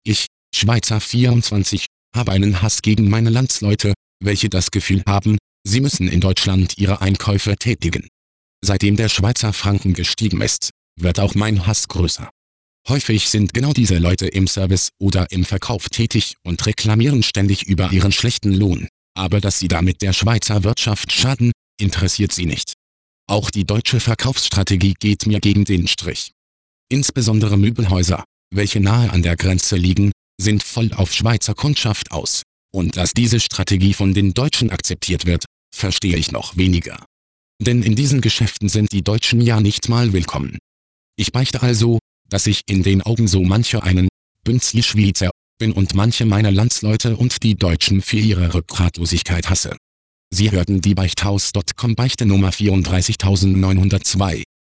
Ich, Schweizer 24, habe einen Hass gegen meine Landsleute, welche das Gefühl haben, sie müssen in Deutschland ihre Einkäufe tätigen. Seitdem der Schweizer Franken gestiegen ist, wird auch mein Hass größer. Häufig sind genau diese Leute im Service oder im Verkauf tätig und reklamieren ständig über ihren schlechten Lohn, aber dass sie damit der Schweizer Wirtschaft schaden, interessiert sie nicht. Auch die deutsche Verkaufsstrategie geht mir gegen den Strich. Insbesondere Möbelhäuser, welche nahe an der Grenze liegen, sind voll auf Schweizer Kundschaft aus. Und dass diese Strategie von den Deutschen akzeptiert wird, verstehe ich noch weniger. Denn in diesen Geschäften sind die Deutschen ja nicht mal willkommen. Ich beichte also, dass ich in den Augen so mancher einen Bünzli-Schweizer bin und manche meiner Landsleute und die Deutschen für ihre Rückgratlosigkeit hasse. Sie hörten die Beichthaus.com Beichte Nummer 34902.